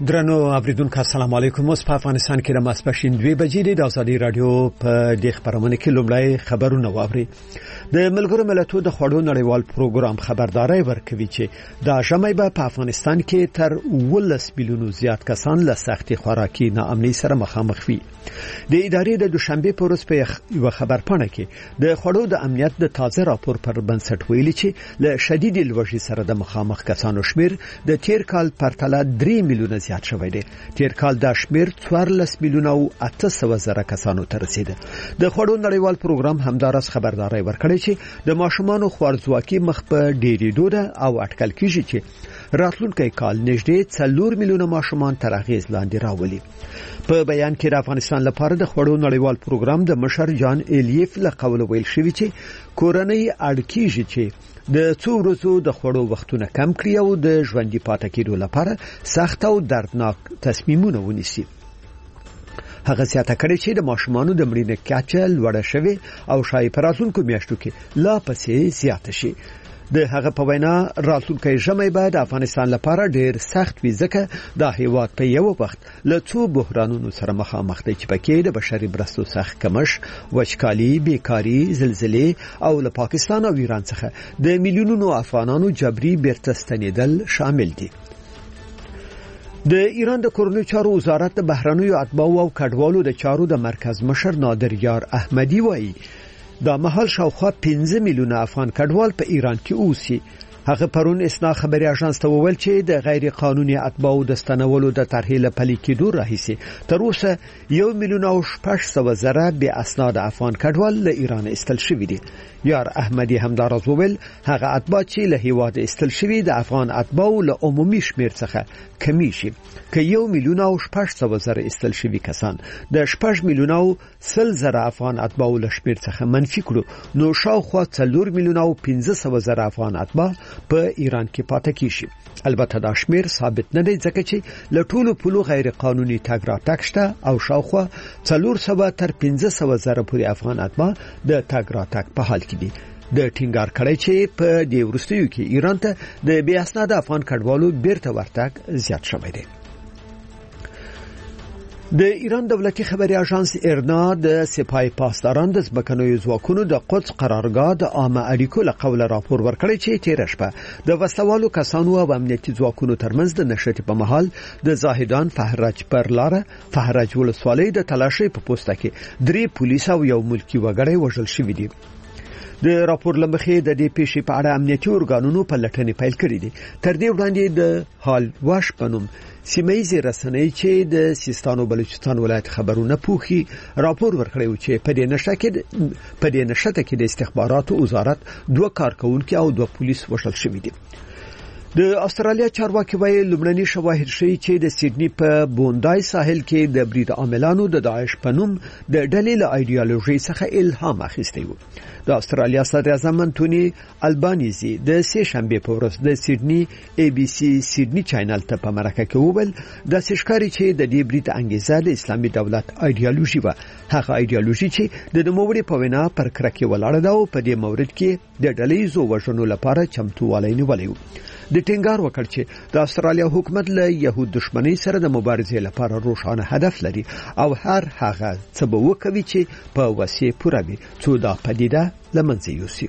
درنو اوریدونکو السلام علیکم. اوس په افغانستان کې د ماسپښین 2 بجې د ازادي رادیو په د خبرونه کې لومړی خبرونه واوري. د ملګرو ملتونو د خوړو نړیوال پروګرام خبرداري ورکوي چې د ژمي په افغانستان کې تر 10 میلیونو زیات کسان له سختي خوراکي ناامنۍ سره مخامخ وي. د ادارې د دوشنبه په ورځ په یو خبرپاڼه کې د خوړو د امنیت د تازه راپور پر بنسټ ویلي چې له شدید لوږې سره د مخامخ کسانو شمیر د تیر کال پرتله 3 میلیونه زیات شوی دی. تیر کال دا شمیر 14 میلیونه او 800 زره کسانو ته رسید. د خوړو نړیوال پروګرام همدارس خبرداري ورکړي چې د ماشومانو خوارځواکي مخ په ډېرېدو ده او اټکل کیږي چې راتلونکي کال نږدې 4 میلیونه ماشومان تر اغیز لاندې راولي. په بیان کې د افغانستان لپاره د خوړو نړیوال پروګرام د مشر جان الیف له قوله ویل شوی چې کورنۍ اړکیږي چې د څو ورځو د خوړو وختونه کم کړي او د ژوندۍ پاتې کېدو لپاره سخت او دردناک تصمیمونه ونیسي. هغه زیاته کړې چې د ماشومانو د مړینې کچه لوړه شوه او شاید په راتلونکو میاشتو کې لا پسې زیاته شي. د هغه په وینا راتلونکي ژمي به د افغانستان لپاره ډېر سخت وي ځکه دا هیواد په یو وخت له څو بحرانونو سره مخامخ دی چې پکې د بشري مرستو سخت کمښت، وچکالي، بیکاري، زلزلې او له پاکستان او ایران څخه د میلیونونو افغانانو جبري بیرته ستنېدل شامل دي. د ایران د کورنیو چارو وزارت د بهرنیو اتباعو او کډوالو د چارو د مرکز مشر نادر یار احمدی وایي دا مهال شاوخوا 15 میلیونه افغان کډوال په ایران کې اوسي. هغه پرون اسنا خبري اژانس ته وویل چې د غیر قانوني اتباعو د ستنولو د طرحې له پلي کېدو راهیسي تر اوسه 1,600,000 بې اسناد افغان کډوال له ایران استل شوي دي. یار احمدی همدارس وویل هغه اتباع چې له هیواد استل شوي د افغان اتباعو له عمومي شمیر څخه کمی شي که 1,600,000 استل شوي کسان د 6,100,000 افغان اتباعو له شمیر څخه منفي کړو نو شاوخوا 4,500,000 افغان اتباع په ایران کې پاتې کیږي. البته دا شمیر ثابت نه دی ځکه چې له ټولو پلو غیر قانوني تګ راتګ شته او شاوخوا 400 تر 500,000 پورې افغان اتباع د تګ راتګ په حال کې دي. د ټینګار کړی چې په دې وروستیو کې ایران ته د بې اسناد افغان کډوالو بیرته ورتګ زیات شوی دی. د ایران دولتي خبري اژانس ایرنا د سپاه پاسداران د ځمکنیو ځواکونو د قدس قرارګاه د عامه اړیکو له قوله راپور ورکړی چې تیر شپه د وسلوالو کسانو او امنیتي ځواکونو ترمنځ د نښتې په مهال د زاهدان فهرج پر لاره فهرج ولسوالۍ د تلاشۍ په پوسټه کې 3 پولیس او یو ملکی وګړی وژل شوی دي. د راپور لمخې د دې پیښې په اړه امنیتي ارګانونو په لټنې پیل کړې دي. تر دې وړاندې د حال واش پنوم سیمایي رسنۍ چې د سیستان او بلوچستان ولایت خبرونه پوښي راپور ورکړی چې په دې نشته کې د استخباراتو وزارت 2 کارکونکو او 2 پولیس وژل شوي دي. د استرالیا چارواکي وایي لومړني شواهد ښیي چې د سیدنی په بوندای ساحل کې د برید عاملانو د داعش په نوم د ډلې له ایډیالوژي څخه الهام اخیستی و. د استرالیا صدر اعظم انټونی البانیزي د سې شنبه په ورځ د سیدنی ABC سیدنی چینل ته په مرکه کې وویل د سشکاري چې د دې برید انګیزه د اسلامي دولت ایډیالوژي و. هغه ایډیالوژي چې د نوموړي په وینا پر کرکه ولاړه ده او په دې مورد کې د ډلې زو وژنو لپاره چمتووالی نیولی و. د ټینګار وکړ چې د استرالیا حکومت له يهود دښمنۍ سره د مبارزې لپاره روښانه هدف لري او هر هغه څه به وکوي چې په وسیله پوره وي څو دا پدیده لمنځه یوسي.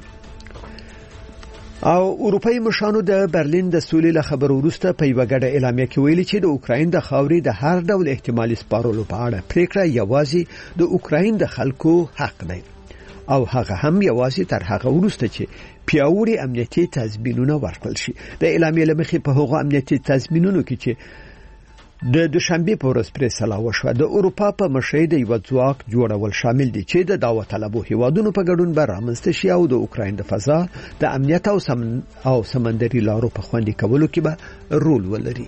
او اروپאי مشانو د برلین د سولې له خبرو وروسته په یو غړ اعلامیه کې ویلي چې د اوکراین د خاورې د هر ډول احتمالي سپارلو په اړه پریکړه یوازې د اوکراین د خلکو حق دی او هغه هم یوازې تر هغه وروسته چې پیاوړي امنیتي تضمینونه ورکړل شي. د اعلامیې لمخې په هغه امنیتي تضمینونو کې چې د دوشنبه په ورځ پرې سلا وشو د اروپا په مشهد یو ځواک جوړول شامل دي چې د دعوت طلبو هیوادونو په ګډون به رامنځته شي او د اوکراین د فضا د امنیت او سمندري لارو په خوندي کولو کې به رول ولري.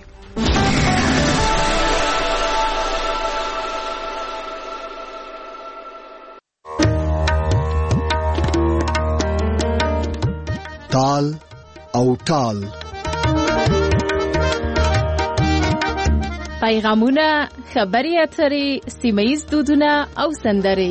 تال او تال پیغامونه، خبري اترې، سیمه‌ییز دودونه او سندرې.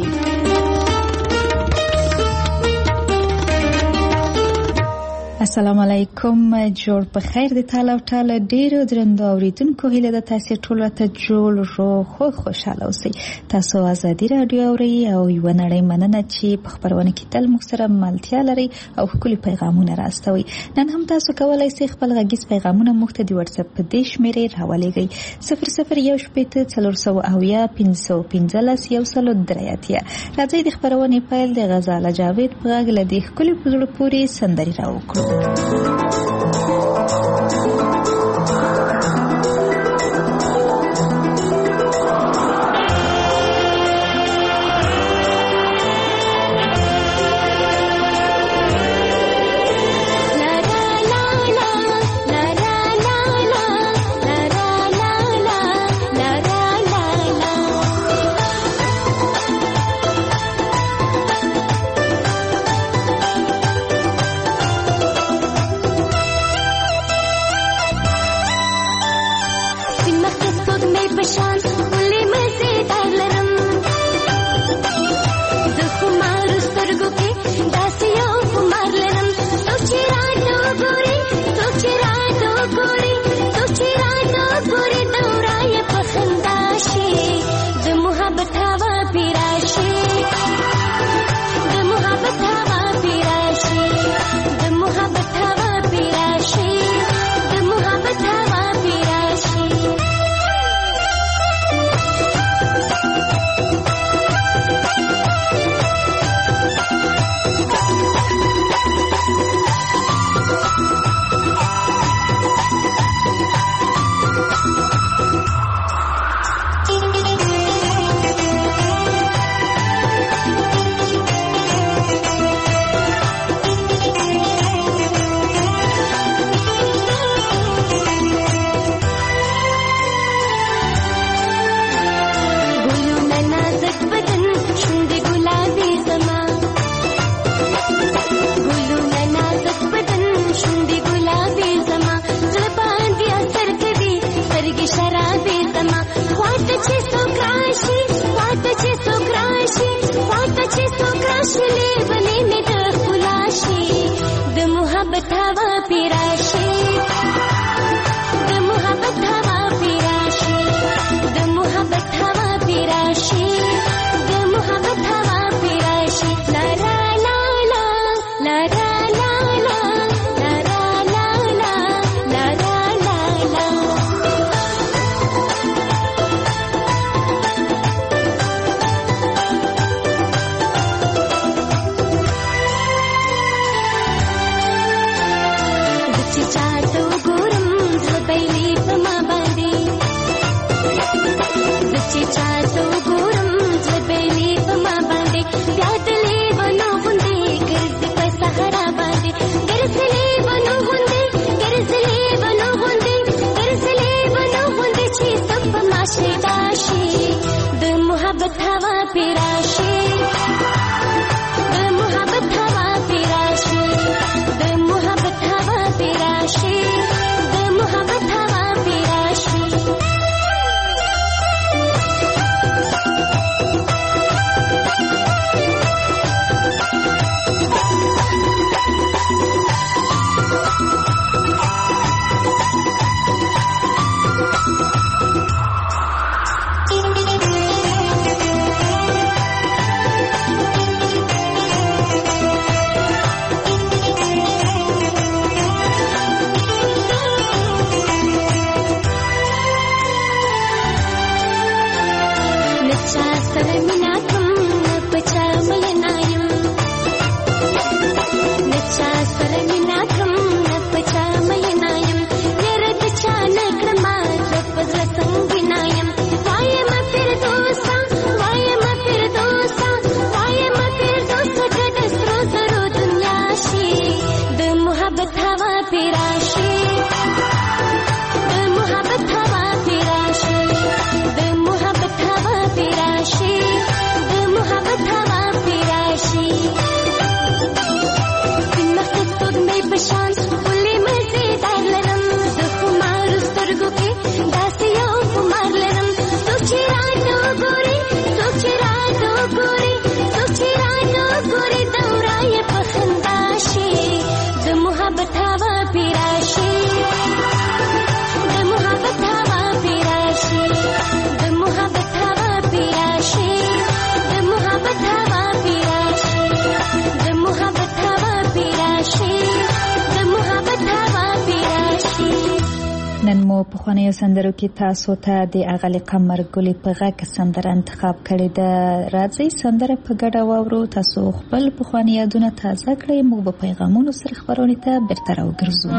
السلام علیکم. جوړ په خیر د تعالی او تعالی ډیرو درنو اوریدونکو هیله د تاسو ټول ته جوړ رو خوشاله اوسئ. تاسو ازادي رادیو اورئ او یو نړۍ مننه چې په خبرونه کې تل موږ سره ملتیا لري او خپل پیغامونه راستوي. نن هم تاسو کولای شئ خپل غږیز پیغامونه موږ ته د واتس اپ په دې شمیرې راولېږئ 0018500515 راځي د خبرونه پیل د غزاله جاوید په غږ لدی خپل پزړه پوری سندري راوکړو. پخوانیو سندرو کې تاسو ته د اغلی قمر ګلې په غږ سندره انتخاب کړې ده. راځي سندره په ګډه واورو. تاسو خپل پخواني یادونه تازه کړئ. موږ به پیغامونو سره خبرونه ته بیرته راوګرځو.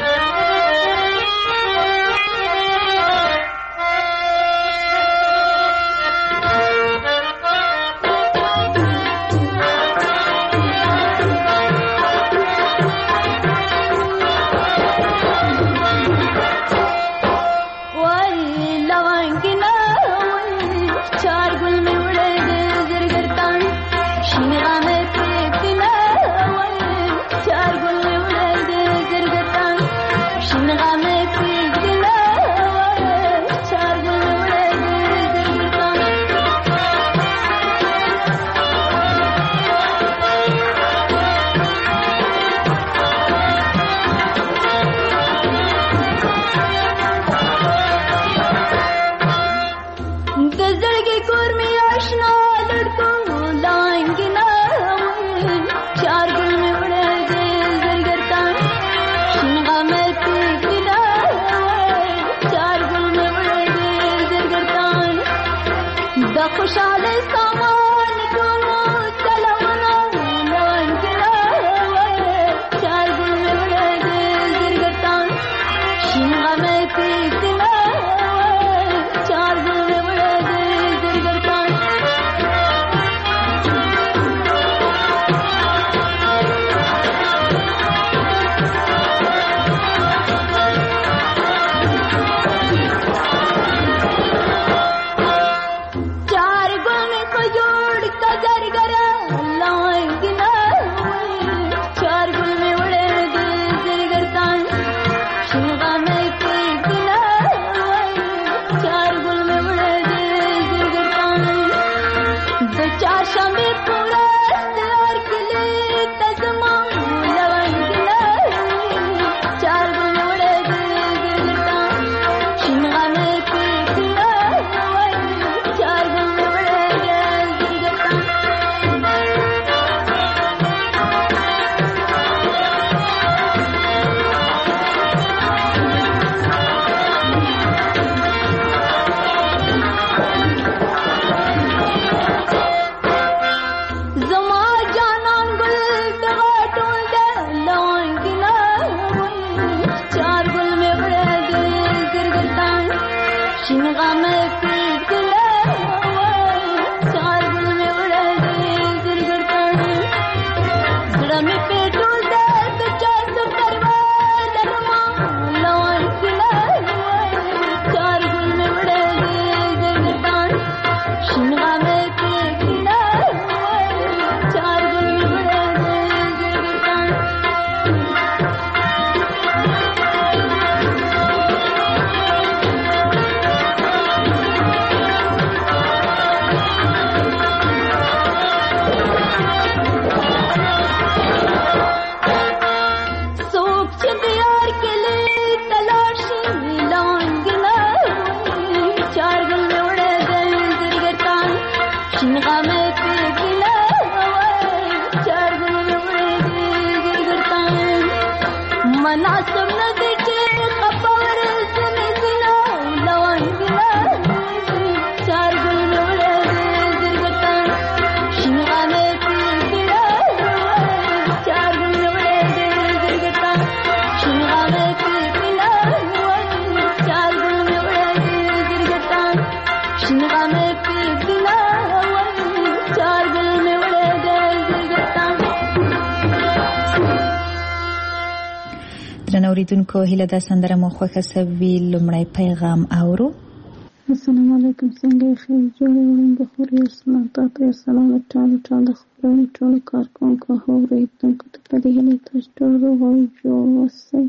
اوریدونکو هیله ده سندره مو خوښه سوي. لومړی پیغام اورو. السلام علیکم، څنګه خیر جوړې وړم بخور یو سلام تاسو یو سلام ټول خبرونه ټول کارکونکو اوریدونکو ته په دې هیله تاسو ټول روغ او جوړ اوسئ.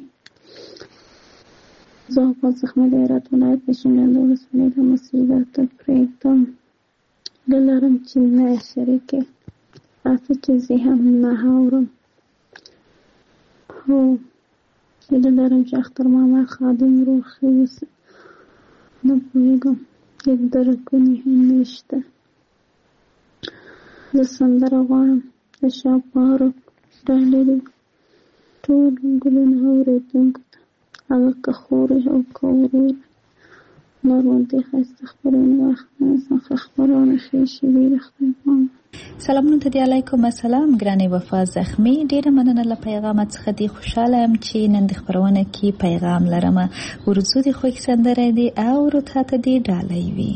زه په زخمه د هرات ولایت د شینډنډ ولسوالۍ د مصیبت پرېږدم دلارم چې نه شریکې راځه چې زه هم نه اورم. هو هیله لرم چې اختر ماما خادم روغ ښه اوسي. نه پوهېږم هېڅ درکونه هم نشته. زه سندره غواړم د شاپاروک ډالۍ ټول ګلونه اورېدونکو ته هغه که خور او که ورور ناروندې ښایسته خپرونه واخله خپرونه ښې شوي د خدای پامه. سلامونه ته دی علیکم السلام ګرانې وفا زخمي، ډیره مننه له پیغام څخه. دی خوشاله یم چې نن د خبرونه کې پیغام لرم. ورزو دی خوښ سندره دی او ورته ته دی ډالۍ وي.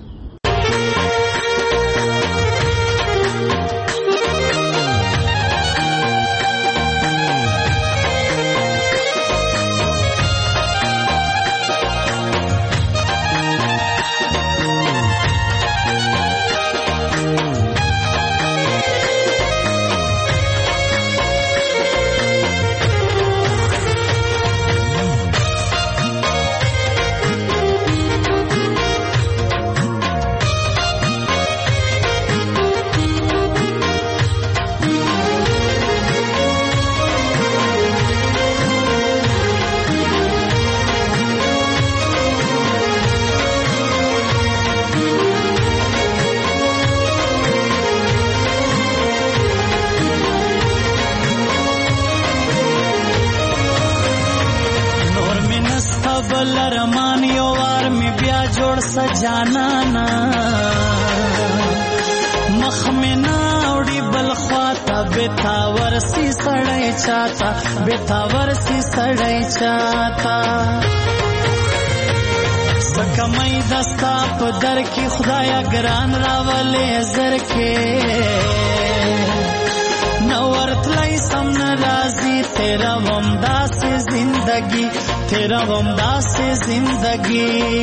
جانانا مخ میں ناوڑی بلخواتا بیتاور سی سڑائی چاہتا بیتاور سی سڑائی چاہتا سکمائی دستا پا در کی خدایا گران راولے زر کے نورت لائی سم نرازی تیرا ومدا سے زندگی تیرا ومدا سے زندگی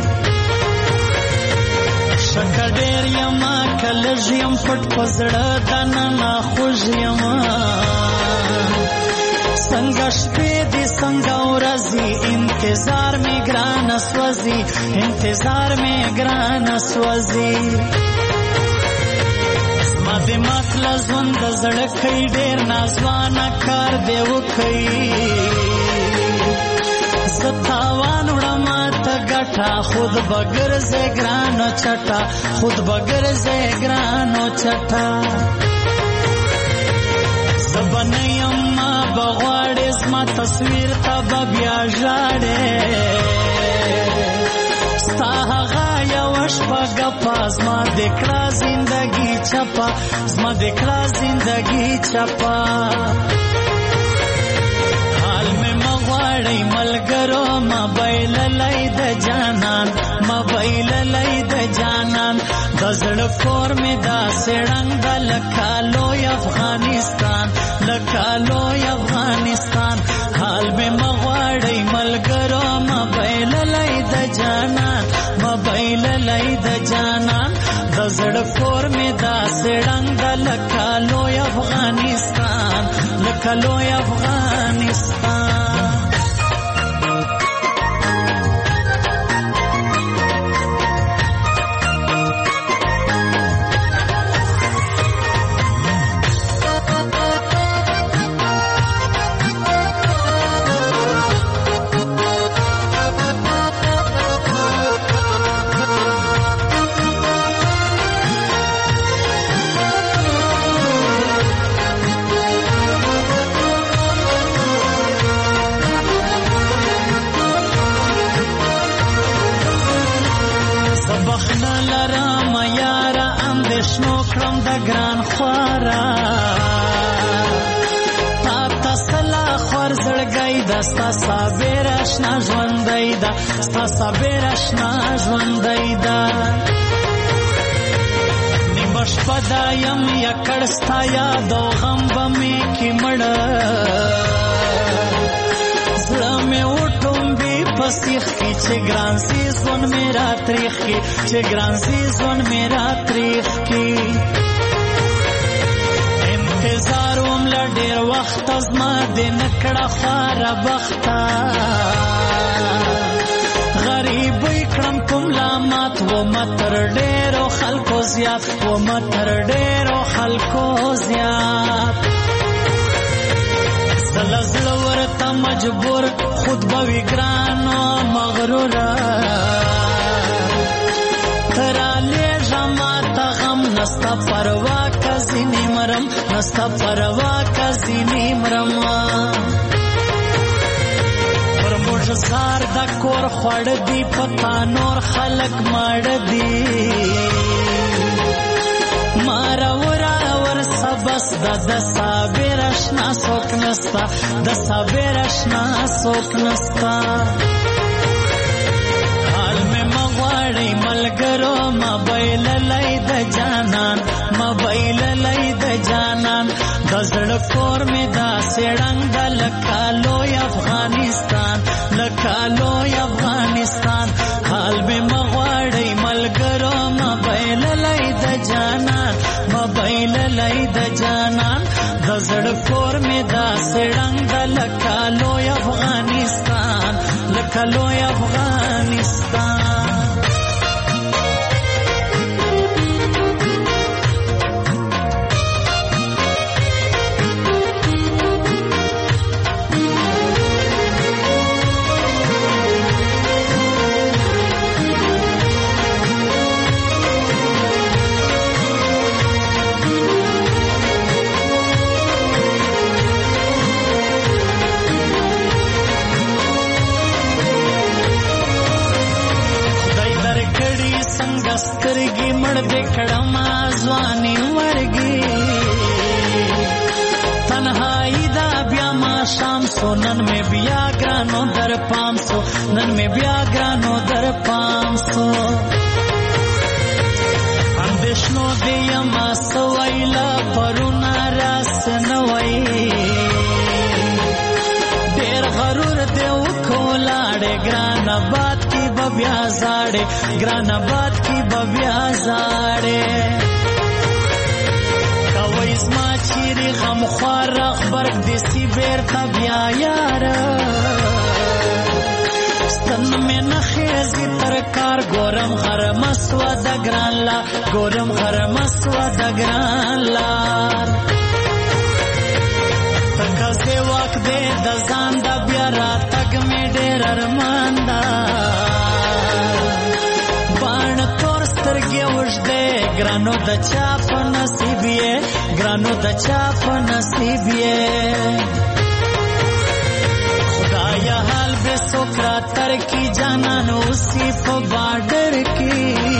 شکر ډیر یما کلژ یم پټ پزړه دننه خوږ یما څنګه شپې دې څنګه ورځې انتظار می ګرانه سوځي انتظار می ګرانه سوځي زما د مطلب ژوند د زړه کوي ډیر نازوانه کار دی وکړي ستاوان وړما ته ګټه خود بغیر زګرانو چټا خود بغیر زګرانو چټا زبنیم ما بغواړې زما تصویر ته بیا ژاړې ستا هغه یوه شپه ګپه زما د کړه زندګي چپه زما د کړه زندګي چپه ملګرو موبایل لای د جانان موبایل لای د جانان د زړه کور می دا سړنګ د لکالو افغانستان لکالو افغانستان حال می مغواړی ملګرو موبایل لای د جانان موبایل لای د جانان د زړه کور می دا سړنګ د لکالو افغانستان لکالو افغانستان. ستا صابر اشنا ژوندی دا ستا صابر اشنا ژوندی دا نیمه شپه دا یم یکړ ستا یاد او غم به مې کې مړه زړه مې وټومبي په سیخ کې چې ګران سي ژوند مې را تریخ کې چې ګران سي ژوند مې را تریخ کې انتظار وم له ډېر وخت زما د نکړه خواره بخته غریبۍ کړم کوم لامات ومه تر ډېرو خلکو زیات ومه تر ډېرو خلکو زیات زله زړه ورته مجبور خود به وي ګرانو مغروره ترالیږه ماته غم نسته پروا که ځینې مرم نسته پروا که ځینې مرم پر موټ زار د کور خوړ دی پتا نور خلق مړ دی مارا ورا ور سبس د صابر اشنا سوک نستا د صابر اشنا سوک نستا حال میں مغواړی ملګرو موبایل لای د جانان موبایل لای د جانان د زړه کور می دا سړنګ د لکالو افغانستان لکالو افغانستان حال میں مغواړی ملګرو موبایل لای د جانان موبایل لای د جانان د زړه کور می دا سړنګ د لکالو افغانستان لکالو افغانستان سترګي مړ دې کړم ځواني ورګي تنهایی دا بیا ما شام سو نن میں بیا ګرانو در پام سو نن میں بیا ګرانو در پام سو اندیشنو دې ما سوایلا پرونا راس نوای ډېر غرور دې وکولاړې ګران باد کی بیا زاړې ګران باد کی بیا زاړې کوي زما چیرې غم خوار خبرګ دې سی بیرته بیا یار ستن مې نخېزي تر کار ګورم غر مسوا د ګران لا ګورم غر مسوا د ګران لار تکه وخت دې د ځان د بیا را تګ مې ډېر ارمان دا ګرانو د چا په نصیب یې ګرانو د چا په نصیب یې خدایا حال به سوکرا تر کی جانانو سی په بارډر کی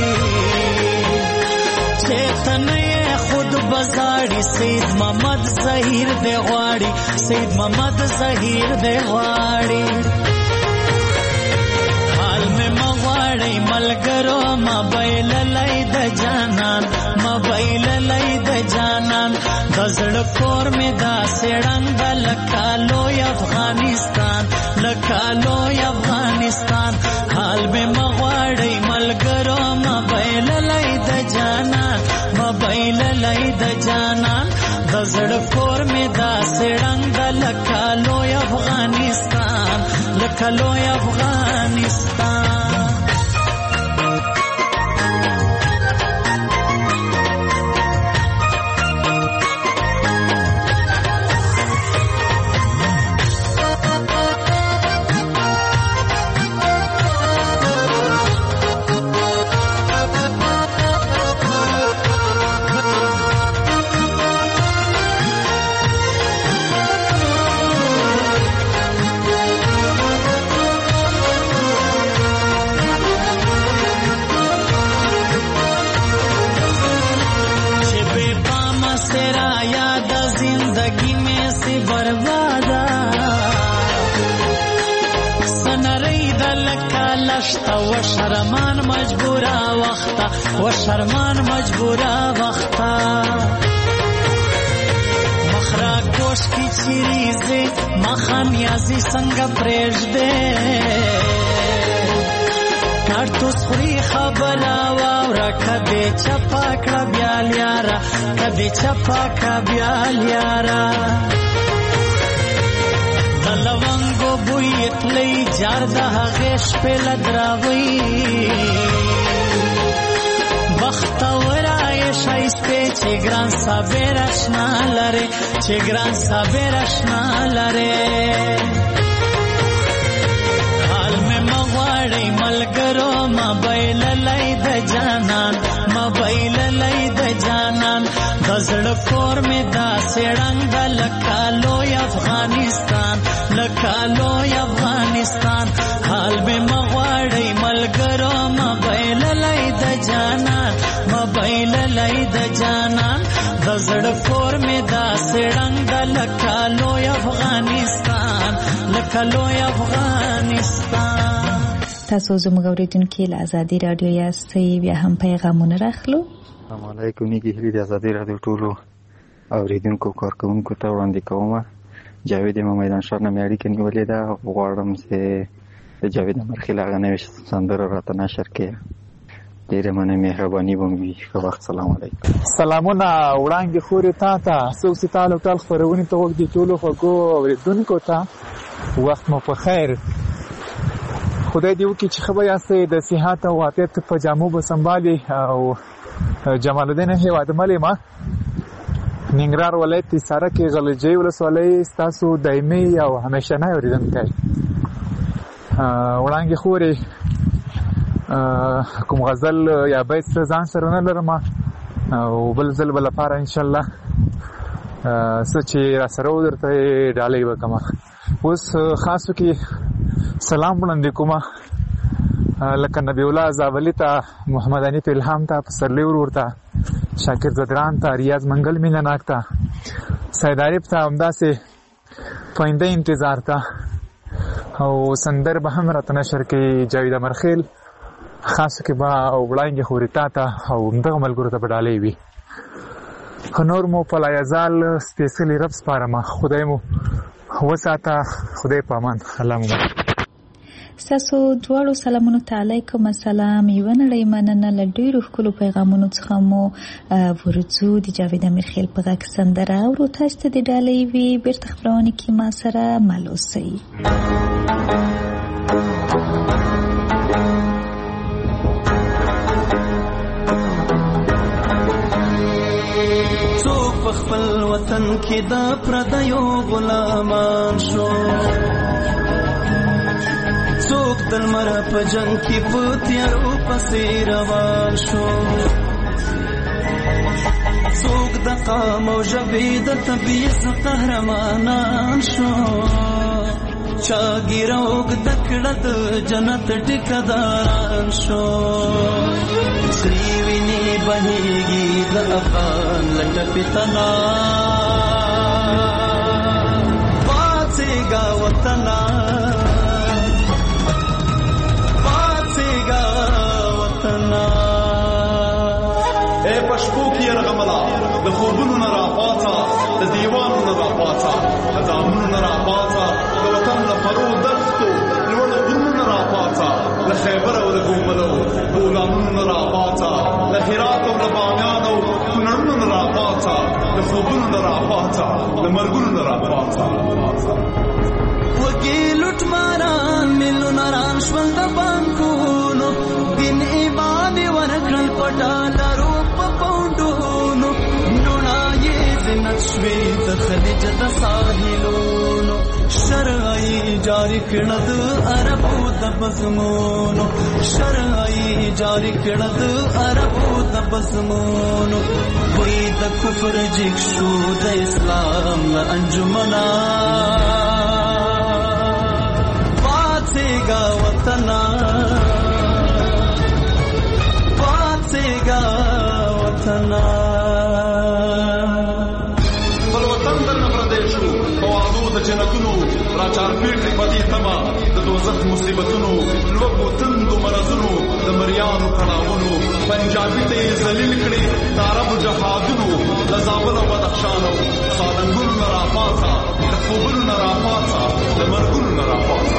چیتنه خود بزاړي سید محمد ظهیر دی غواړي سید محمد ظهیر دی غواړي ملګرو موبایل لای د جانان موبایل لای د جانان د زړه کور می دا سړنګ د لکالو افغانستان لکالو افغانستان حال به مغواړی ملګرو موبایل لای د جانان موبایل لای د جانان د زړه کور می دا سړنګ د لکالو افغانستان لکالو افغانستان و شرمان مجبورا وختا و شرمان مجبورا وختا مخرا کوش کی چیریزی مخامیازی سنگ پریش دے کارتوس خوری خبرا واورا کدی چپا کڑا بیال یارا کدی چپا کڑا بیال یارا دلوانگو بویت لی جارده غیش پیل دراوی بختورای شایسته چه گران صابر اشنا لره چه گران صابر اشنا لره حال میں مغواړی ملګرو موبایل لای د جانان موبایل لای د جانان غزړ کور می دا سړنګ د لکالو افغانستان لکالو افغانستان لکلوی افغانستان لکلوی افغانستان. تاسو زموږ اوریدونکو له ازادي رادیو یاستئ، بیا هم پیغامونه راخلو. السلام علیکم. نیکی هیلې د ازادي رادیو ټولو اوریدونکو کارکونکو ته وړاندې کوم. جاوید امام میدان ښار نه مې اړیکه نیولې ده. غواړم چې د جاوید امرخیل هغه نوې سندره راته نشر کړي. ډېره مننه، مهرباني به وي. ښه وخت. سلام علیکم. سلامونه وړاندې خورې تا ته څوک چې تا له ټول خپرونې ته وږدي ټولو خوږو اوریدونکو ته وخت مو په خیر. خدای دې وکړي چې ښه به یاستئ، د صحت او عافیت په جامو به سنبالي. او جمال الدین هیوادمل یم، ننګرهار ولایت حصاره کې غلجۍ ولسوالۍ ستاسو دایمي او همیشنی اورېدونکی. وړاندې خورې کوم غزل یا بیت ځان سره نه لرم، او بل ځل به لپاره انشاءالله څه چې را سره و درته ډالۍ وکړم. اوس خاصو کې سلام وړاندې کوم لکه نبی الله زابلي ته، محمد حنیف الهام ته، پسرلی ورور ته، شاکر زدران ته، ریاض منګل مینه ناک ته، سید عارف ته، همداسې پاینده انتظار ته، او سندر به هم راته نشر کوي جاوید امرخیل. خاصو کې به وړاندې خورې تا ته او همدغه ملګرو ته به ډالۍ وي. نور مو په لایزال سپېڅلي رب سپارم. خدای مو وساته. خدای په امان. الله مو ستاسو دواړو سلامونو ته علیکم السلام. یوه نړۍ مننه. له ډېرو ښکلو پیغامونو څخه مو ورځو د جاوید امرخیل په غږ سندره اورو. تاسو ته د ډالۍ وي. بیرته خپرونه کې ما سره مل اوسئ. څوک په خپل وطن کې د پردیو غلامان شو، څوک د لمر په جنګ کې په تیارو پسې روان شو، څوک د قام او ژبې د تبعیض قهرمانان شو، چا ږیره اوږده کړه د جنت ټیکهداران شو. سرې وینې بهېږي د افغان له ټپې تنا، پاڅېږه وطنه پاڅېږه وطنه. ای په شپو کې یرغمله د خوبونو نه راپاڅه، د دیوانو نه راپاڅه، د دامونو نه راپاڅه، د وطن له پرو دښتو لوړو غرونو نه راپاڅه، له خیبر او له ګوملو بولانونو نه راپاڅه، له هرات او له بامیان او کونړونو نه راپاڅه، د خوبونو نه راپاڅه، له مرګونو نه راپاڅه. وږي لوټماران میلیونران شول د بانکونو، دین ایمان یې ورکړل په ډالرو په پونډونو، نوڼا یې زینت شوې د خلیج د ساحلونو، شرعي جاری کړه د عربو د بزمونو، شرعي جاری کړه د عربو د بزمونو. وی د کفر جګ شو د اسلام له انجمنا، پاڅېږه وطنه پاڅېږه وطنه. بل وطن درنه پردی شو په وعدو د جنتونو، را چارپېټ کړي په دې تمه د دوزخ مصیبتونو، لوږو تندو مرضونو د مریانو کړاوونو، پنجابي ته یې ذلیل کړي د عربو جهادونو، د زابل او بدخشان او سالنګونو نه راپاڅه، د خوبونو نه راپاڅه، د مرګونو نه راپاڅه.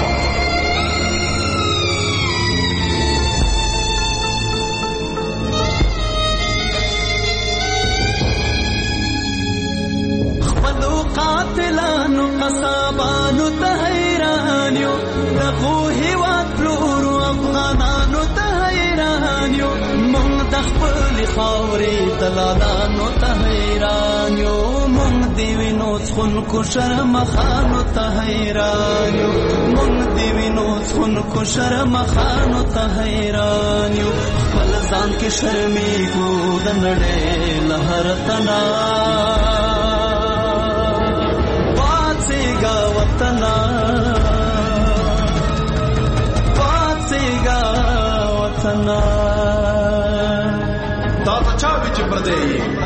قاتلانو قصابانو ته حیران یو، دغو هېواد پلورو افغانانو ته حیران یو، مونږ د خپلې خاورې دلالانو ته حیران یو، مونږ د وینو څښونکو شرمخانو ته حیران یو، مونږ د وینو څښونکو شرمخانو ته حیران یو. خپل ځان کې شرمېږو د نړۍ له هر تنا، پاڅېږه وطنه پاڅېږه وطنه. دا ته چا وي چې پردی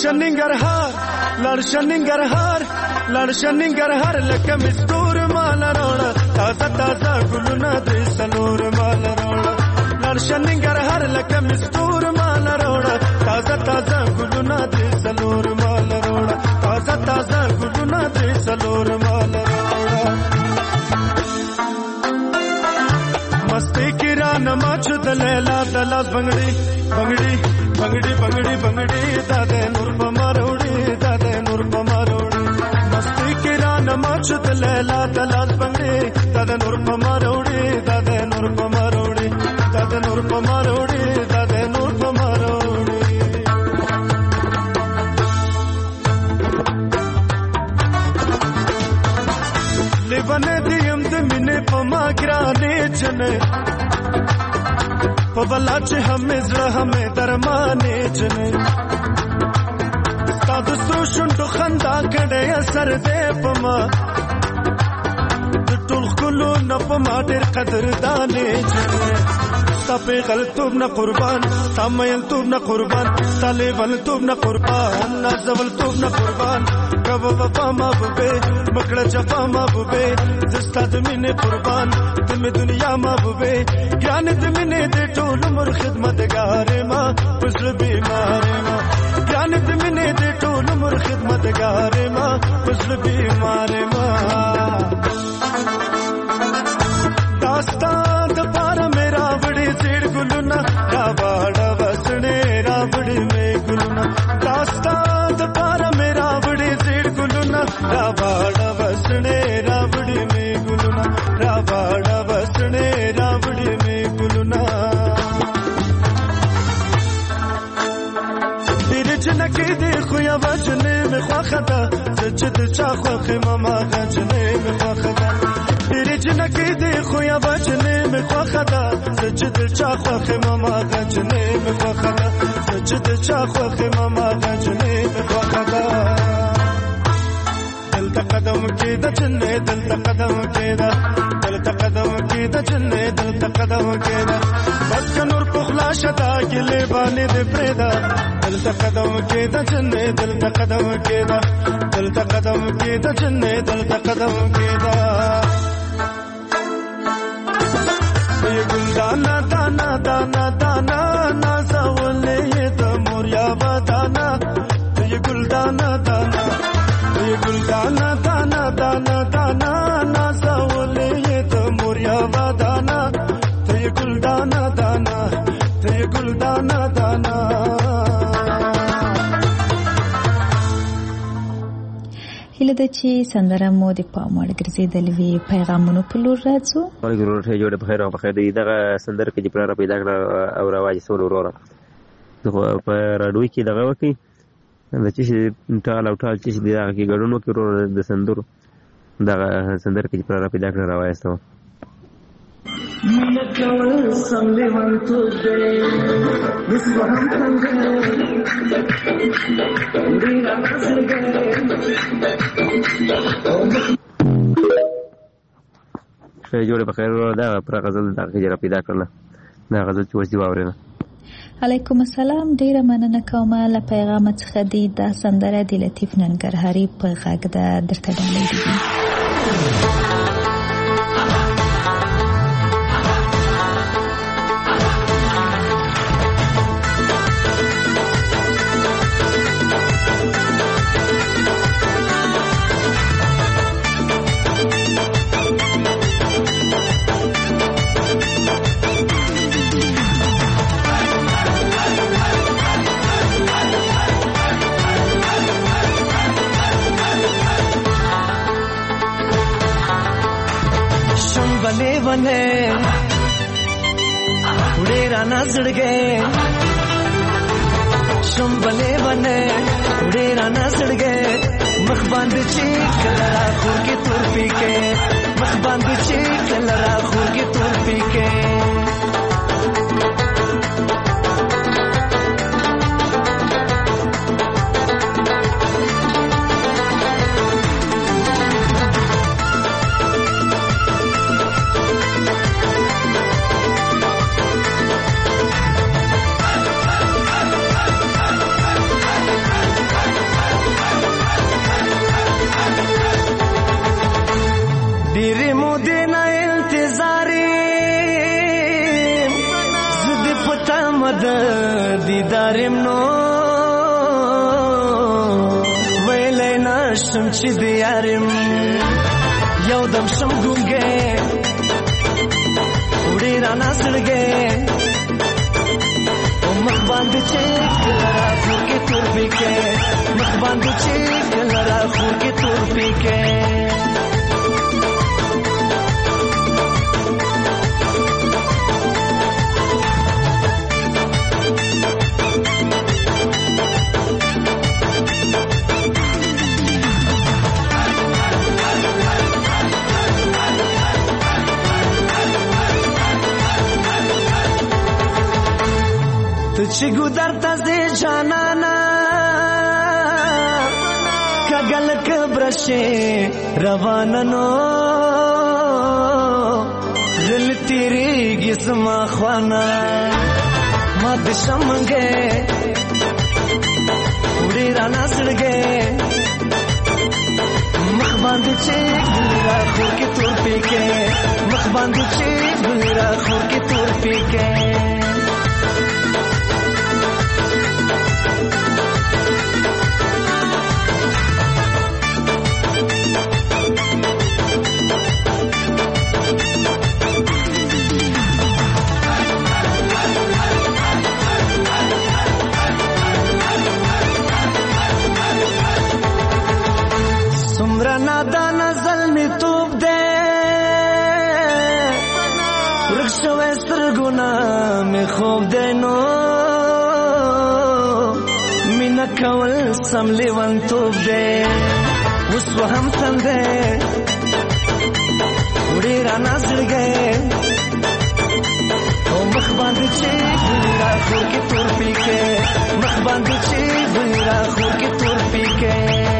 لړشننګرهار لکه مستور مال روړه تازه تازه ګلونه د سلور مال روړه لړشننګرهار لکه مستور مال روړه تازه تازه ګلونه د سلور مال روړه تازه تازه ګلونه د سلور مال روړه مستی کران ماچ د لیلا د لاس بنگړي بنگړي بنگړي بنگړي بنگړي د نور په ماروړي د نور په ماروړي مستی کران ماچ د لیلا د لاس بنگړي د نور په ماروړي د نور په ماروړي د نور په ماروړي د نور په ماروړي لیوانه دیم د مینې په ما ګرانې جنې په بلا چې همې زړه همې درمانې جنې ستا د سرو شونډو خندا کړې اثر دې په ما د ټول ښکلو نه په ما ډېر قدردانې جنې ستا پیغلتوب نه قربان ستا میلتوب نه قربان ستا لیونتوب نه قربان نازولتوب نه قربان کب وفا محبوبه مکړه جفا محبوبه زستا د مینې قربان تمه دنیا محبوبه ګران د مینې د ټول عمر خدمتګار ما پسل بیمار ما ګران د مینې د ټول عمر خدمتګار ما پسل بیمار ما داستا د پار میرا وړي زیړ ګلونه را باډه وسنه را وړي مې ګلونه داستا د پار میرا وړي زیړ ګلونه را باډه وسنه را وړي مې ګلونه را باډه وسنه را وړي مې ګلونه تیرې جنکې دې خو یا وجنې مې خواخدا چې د چا خوخه ماما غجنې مې خواخدا تیرې جنکې دې خو یا وجنې مې خواخدا چې د چا خوخه ماما غجنې مې خواخدا چې د چا خوخه ماما غجنې مې خواخدا دلته قدم کې د جنې دلته قدم کې دا دلته قدم کې د جنې دلته قدم کې دا بس نور په خلاصه دا ګلې باندې دې پرېدا دلته قدم کې د جنې دلته قدم کې دا دلته قدم کې د جنې دلته قدم کې دا یہ گلدانا دانا دانا دانا نازولې د موریا ودانا یہ گلدانا دانا یہ گلدانا دانا دانا دانا نازولې د موریا ودانا یہ گلدانا دانا یہ گلدانا دانا هله د چې سندره مو د پاموړ ګرځیدل وی پیغامونو په لور راځو ورګورو ته جوړه په خیر او په خیر دغه سندره کې چې پر پیدا کړ او رواج سول وروره په راډوي کې دغه وکی د چې ټال او ټال چې دغه کې ګډونو کې وروره د سندرو دغه سندره کې چې پر پیدا کړ رواج سو کول سم لیوان تو دې وسوهم څنګه ډیرا څنګه شې جوړه په خیر دا پر غزل دا کې پیدا کړل دا غزل چې وځي واورنه علیکم السلام ډیره مننه کوم له پیغام څخه دی دا سندره د لطیف ننګرهاري په غږ د درته ډالۍ دي बने उड़े राना सड़गे शुम बने उड़े राना सड़गे मखबांद चीक लड़ा खूर की तुर पी के मखबांद चीक लड़ा खूर की तुर पी के د دیدارم نو ویلې نشم چې دیارم یو دم شم ګونګې وړي را نسړګې مخ باندې چې کلرا خور کې تور پکې مخ باندې چې کلرا خور کې تور پکې چې ګودر تازه جانانا کګل کبرشه روانانو غل تیری گسما خوانا ما د شمګه وړي را نسړګه مخ باندې چې ګلرا خور کې تور پکې مخ باندې چې ګلرا خور کې تور پکې نادان ظلمی توب دے رخشوے سرگونا میں خوب دے نو مینا کول سملی ون توب دے اس و ہم سندے اڑی رانا سڑ گئے او مخ باندې چې ګلرا خور کې تور پکې مخ باندې چې ګلرا خور کې تور پکې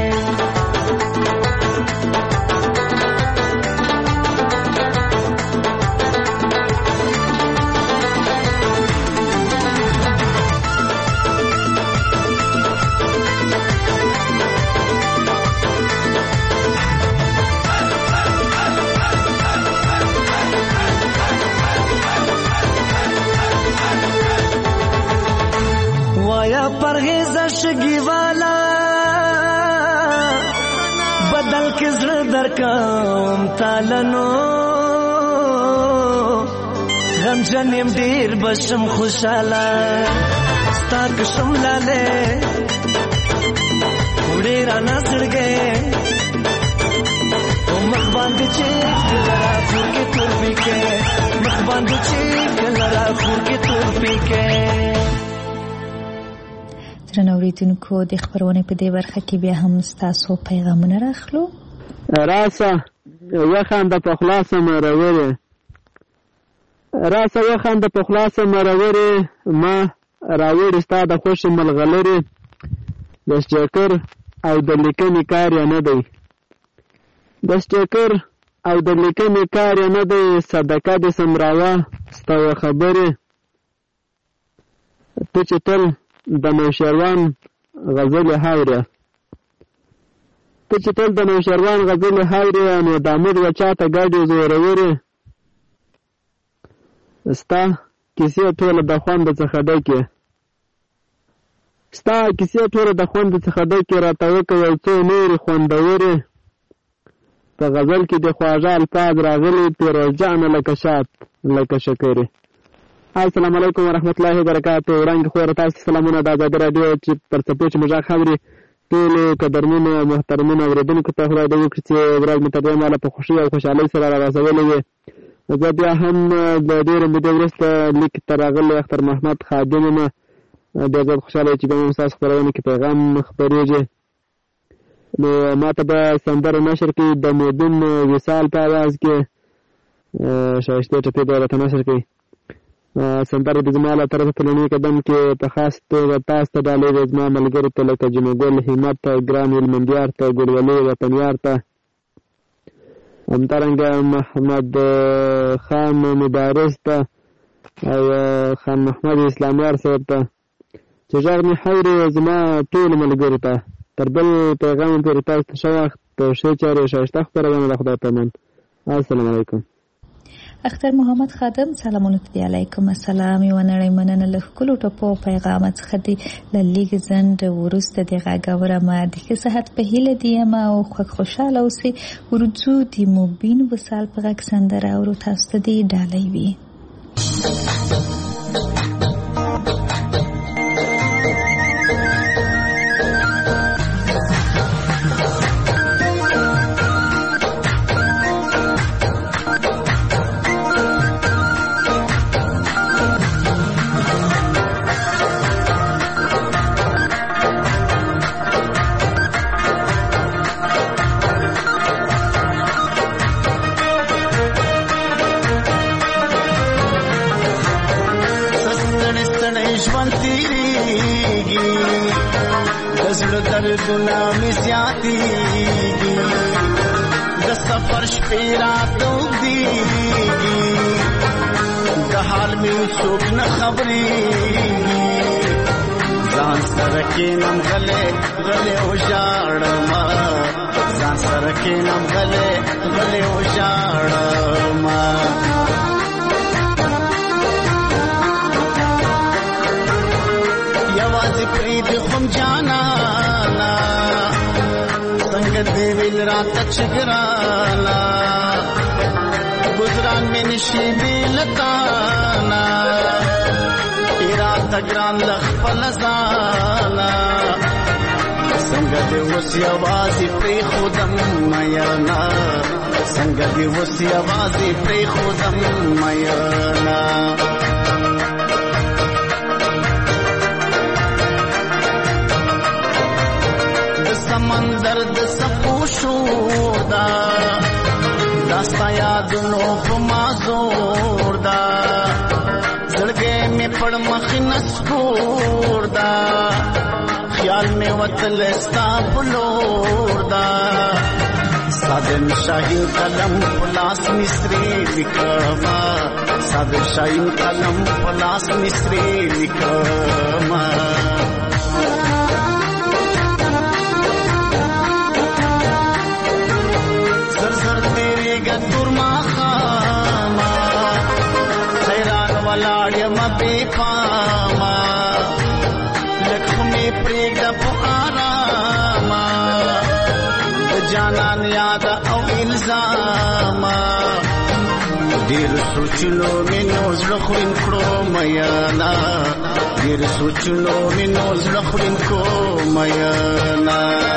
پرهیز شگی والا بدل کے زړه درکم تالنو غم جنم ډیر بشم خوشاله ستا کشم لاله وړي را نسړګې او مخ باندې چې کلرا خور کې تور پکې مخ باندې چې کلرا خور کې تور پکې درنوریدونکو د خبرونه په دې برخه کې بیا هم تاسو پیغامونه راخلو راسه وخانده په خلاصه مروره راسه وخانده په خلاصه مروره ما راوړ ستاده خوش ملغلره د شکر او د لیکنې کار نه دی د شکر او د لیکنې کار نه دی صدقه د سمراوه ستو خبره ته چې تل د نوشروان غزل هاوره ته چې تل د نوشروان غزل هاوره نو د امید وچاته ګاډي زوروري ستا کیسې ټول د خوند څخه ډکه ستا کیسې ټول د خوند څخه ډکه راته وکړ څو نور خوندوري په غزل کې د خواجه الفاظ راغلي پیروزجان لکه شات لکه شکرې السلام علیکم ورحمت الله وبرکاته ورنګ خور تاسو سلامونه د آزاد رادیو چې پر سپوچ مجاز خبري ټول قدرمنو محترمونو اوریدونکو ته خدای دې وکړي چې ورځ متداوم مال په خوشي او خوشحالي سره راځولې وي زه بیا هم د ډېر مده وروسته لیک ترغلې اختر محمد خادم نه د زړه خوشاله چې کوم تاسو خبرونه کې پیغام خبرېږي نو ماته به سندره نشر کې د مودن وصال په आवाज کې شایسته ټپې د نشر کې سندره د زماله طرف په لنی قدم کې په خاص توګه تاسو ته ډالې د زما ملګرو ته لکه جنګل همت ګران المندیار ته ګلولي وطنیار ته همدارنګه محمد خان مبارز ته او خان محمد اسلامیار صاحب ته چې ژغني حوري زما ټول ملګرو ته تر بل پیغام پورې تاسو ته شوخت شي چارې شایسته خبرونه د خدای په امان السلام علیکم اختر محمد خادم سلامونه علیکم السلام یو نړۍ مننه له کلو ټپو پیغام څخه دی للیګ زند ورسته دی غاګوره ما د صحت په هیله دی ما او خوشاله اوسې ورځو دی مبین وسال په غږ سندره او تاسو ته دی ډالۍ وي दर्दना में ज्यादतीगी द सफर शपेरा तो दीगी द हाल में सोच न खबरी जान सर के नम गले गले उजाड़ मा जान सर के नम गले गले उजाड़ मा यवाज़ प्रीत खुम जाना देविल रात चिगराना गुजरान में निशीबी लताना इरात ग्रान लख पलजाना संगत उसी आवाज़ी पे खुदम मयना संगत उसी आवाज़ी पे खुदम मयना समंदर द सपूशोदा दास्ता यादनो फमाजोरदा जड़गे में पड़ मखनस कोरदा ख्याल में वतलस्ता बुलोरदा सादन शाही कलम पलास मिस्री लिखमा सादन शाही कलम पलास मिस्री लिखमा गुरमा खामा खैरान वलाड़िया बेफामा लक्ष्मी प्रेग पुकारामा जानान याद औ इल्जामा देर सोचलो में नोज लखुइन क्रो मयाना देर सोचलो में नोज लखुइन को मयाना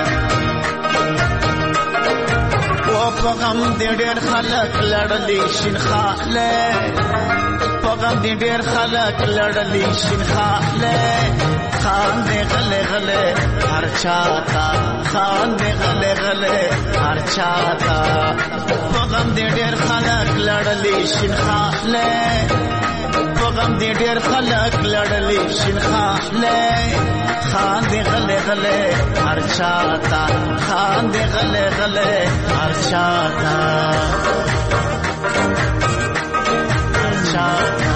पगम दे डेर खलक लड़ली शिनखाले पगम दे डेर खलक लड़ली शिनखाले खान दे गले गले हर चाहता खान दे गले गले हर चाहता पगम दे डेर खलक लड़ली शिनखाले पगम दे डेर खलक लड़ली शिनखाले खान दे गले गले हर चाहता खान दे गले गले हर चाहता हर चाहता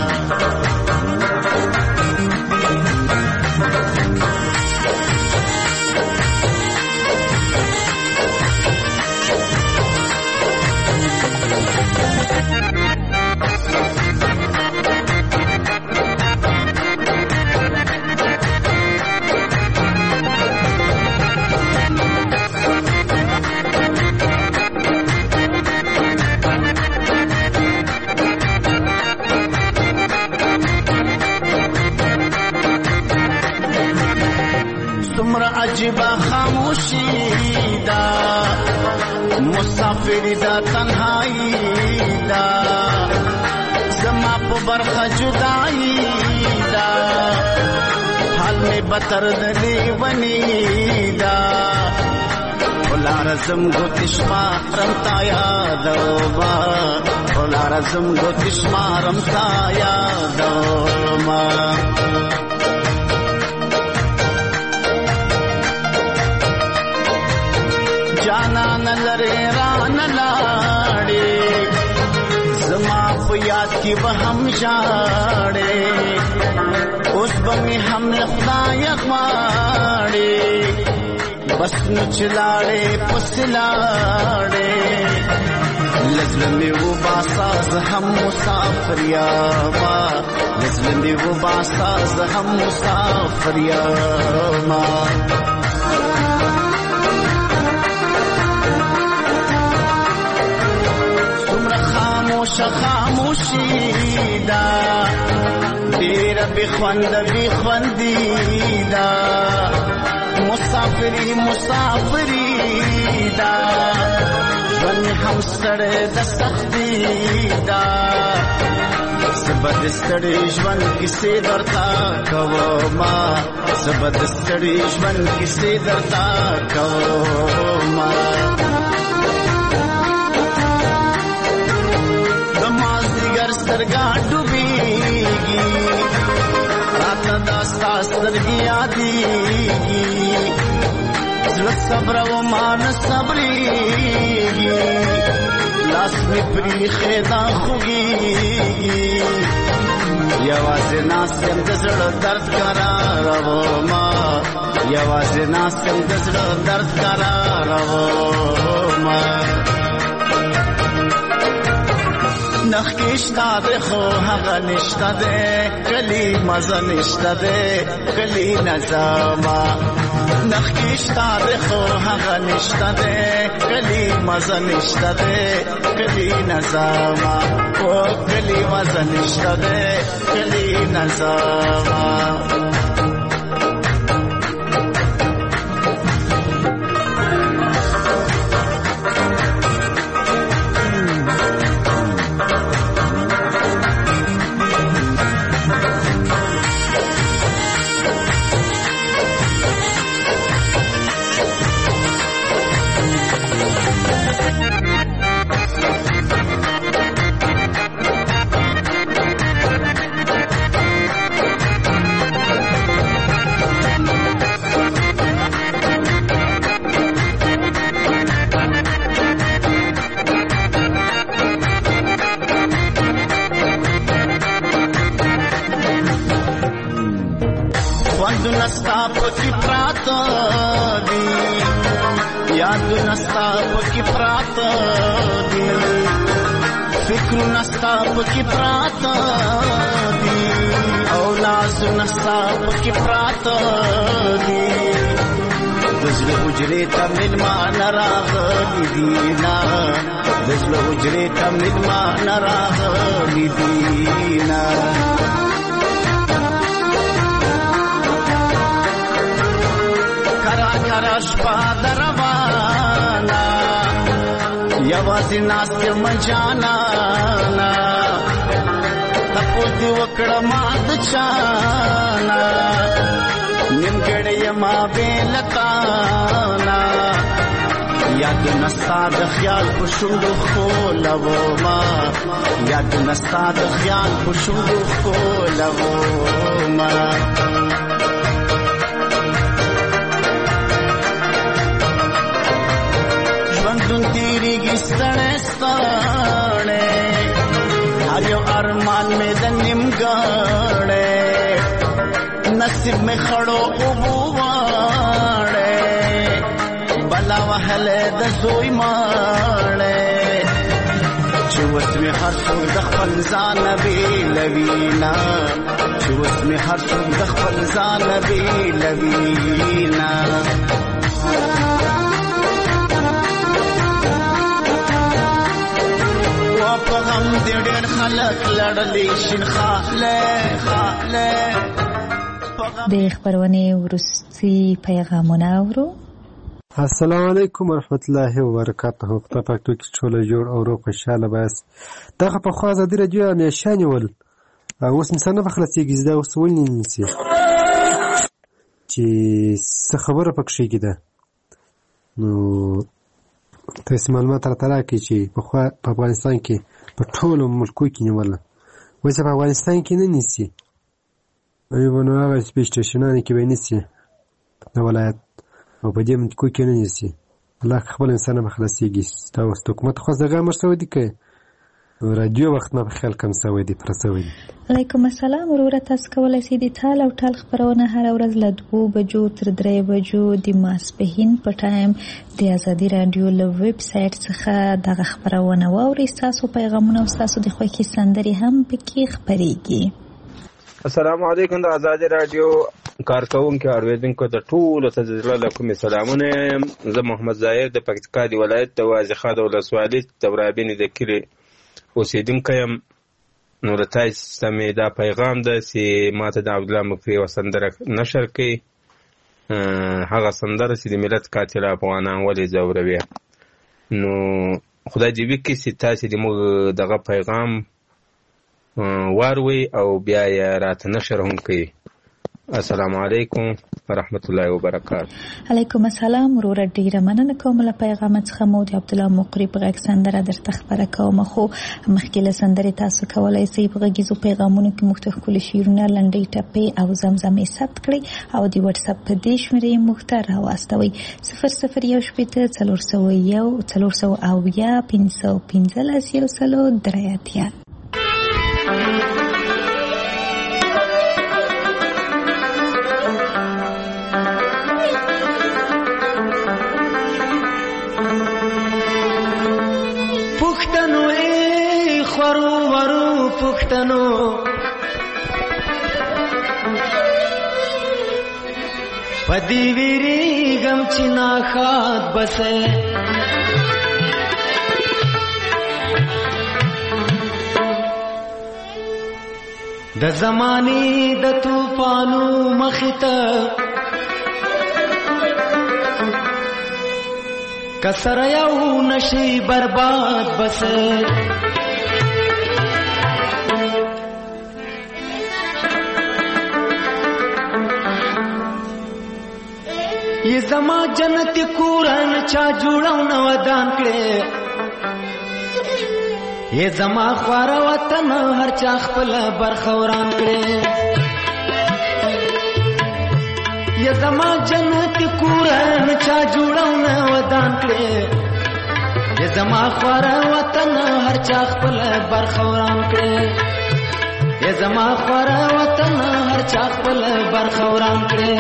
अजबा खामोशी दा मुसाफिर दा तन्हाई दा जमा पे बरखा जुदाई दा हाल में बतर दली बनी दा भुला रज़म गोतिश्मा रमता यादवा भुला रज़म गोतिश्मा रमता यादवा जाना न लरे रान लाड़े जमा याद की वह हम जाड़े उस बमी हम लखदायक माड़े बस नुचलाड़े पुसलाड़े لزلمی و باساز هم مسافر یاما لزلمی و باساز هم مسافر یاما سمر خاموش خاموشی دا دیر بخوندی دا مسافری دا ژوند هم ستړی د سختي دا زبد ستړی ژوند کیسې درته کومه زبد ستړی ژوند کیسې درته کومه د مازدیګر سترګا ډوبېږي راته دا ستا سترګې یادېږي زړه صبر و مان صبرېږي لاس مې پرېښی دا خوږېږي یوازې ناست یم د زړه درد قرارومه یوازې ناست یم د زړه درد قرارومه نخکې شته دی خو هغه نشته دی کلي مزه نشته دی کلي نظامه نخکې شته دی خو هغه نشته دی کلي مزه نشته دی کلي نظامه او کلي مزه نشته دی کلي نظامه پکی پراتا دی او نازو نصاب پکی پراتا دی دزل حجری تا ملمان راغلی دینا دزل حجری تا ملمان راغلی دینا کرا کرا شپا دروانا یوازې ناست یم جانا تپوس دې وکړه ما د چانا نیمګړی یما بې له تانا یادونه ستا د خیال په شونډو ښکلومه یادونه ستا د خیال په شونډو ښکلومه ژوندون تېرېږي ستړی ستړی هر یو ارمان مې د نیمګړی نصیب مې خړو اوبو واړی بلا وهلی د زوی ماړی چې اوس مې هر څوک د خپل ځانه بېلوینه چې اوس مې هر څوک د خپل ځانه بېلوینه په غم دې ډېر خلک لړلي شین خاله د خبرونې وروستي پیغامونه اورو. السلام علیکم ورحمت الله وبرکاته. خدای پاک تو کې ټول جوړ او روغ خوشاله بس دغه په خوا ازادي راډیو نه شانول اوس انسان په خلاصيږي دا اوس ولني نسی چې څه خبره پکې کېده نو تاسو معلومات راته چې په افغانستان کې په ټولو ملکو کې نیوله وایي په افغانستان کې نه نیسي ایوه نو هغه سپیش سټیشنونه کې به نیسي د ولایت او په دې ملکو کې نه نیسي الله خپل انسان به خلاصېږي تاسو حکومت خو ځګه مرسته ودی کوي رادیو وخت ما په خیال کم سوی دی پرسوی. علیکم السلام وروره، تاسو کولی شئ د تال او ټال خپرونه هره ورځ له 2 بجو تر 3 بجو د ماسپښین په ټایم د ازادي رادیو له ویب سایټ څخه دغه خپرونه واورئ. ستاسو پیغامونه او ستاسو د خوښې سندرې هم پکې خپریږي. السلام علیکم د ازادي رادیو کارکونکو اوریدونکو د ټولو ته د زړه له کومې سلامونه. زه محمد ظاهر د پکتیکا د ولایت د وازیخا د ولسوالۍ تورابین د کلي اوسیدونکی یم. نو د تاسو سمې دا پیغام ده چې ماته د عبدالله مکري یوه سندره نشر کړي، هغه سندره چې د ملت قاتل افغانان ولې ځوروي. نو خدای دې وکړي چې تاسو د موږ دغه پیغام واروي او بیا یې راته نشر هم کړي. السلام علیکم ورحمت الله وبرکاته. علیکم السلام وروره، ډیره مننه کوم له پیغام څخه. مو د عبدالله مقری په غږ سندره درته خبره کوم. خو مخکې له سندرې تاسو کولی شئ په غږیزو پیغامونو کې موږ ته ښکلي شعرونه، لنډۍ ټپې او زمزمې ثبت کړئ او د واتساپ په دې شمېرې موږ ته راواستوئ 001401 پښتنو پدی ویری غم چې ناخات بسه د زمانه د طوفانو مخته کسر یو نشي برباد بسه یہ زما جنت کورن چا جوړاو نو ودان کړي، یہ زما خوار وطن هر چا خپل برخوران کړي، یہ زما جنت کورن چا جوړاو نو ودان کړي، یہ زما خوار وطن هر چا خپل برخوران کړي، یہ زما خوار وطن هر چا خپل برخوران کړي.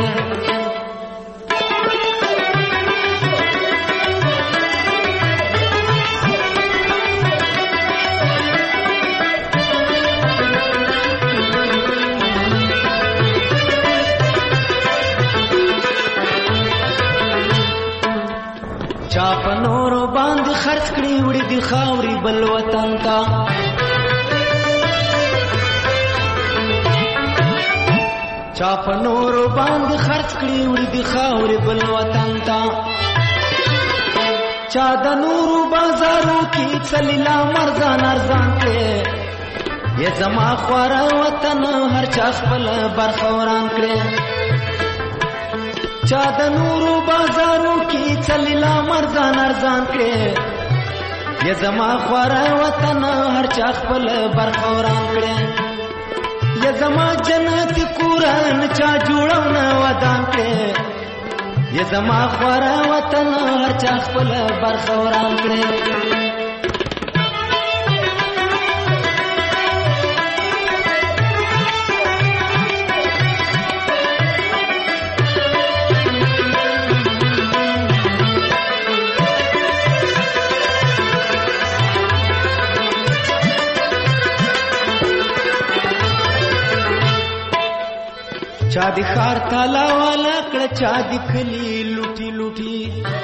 چا په نورو باندې خرڅ کړي وړي د خاوري بل وطن ته، چا په نورو باندې خرڅ کړي وړي د خاوري بل وطن ته، چا د نورو بازارو کې څلیلا مرزان ارزان کړي، یې زما خواره وطن هر چا خپل برخوران کړي، چا د نورو بازارو کې څلیلا مرزان ارزان کړي، یې زما خواره وطن هر چا خپل برخوران کړي، یې زما جنت کورن چا جوړاو نه ودان کړي، یې زما خواره وطن هر چا خپل برخوران کړي. چا دی خار تالا والا کړه، چا دی کلی لوټي لوټي،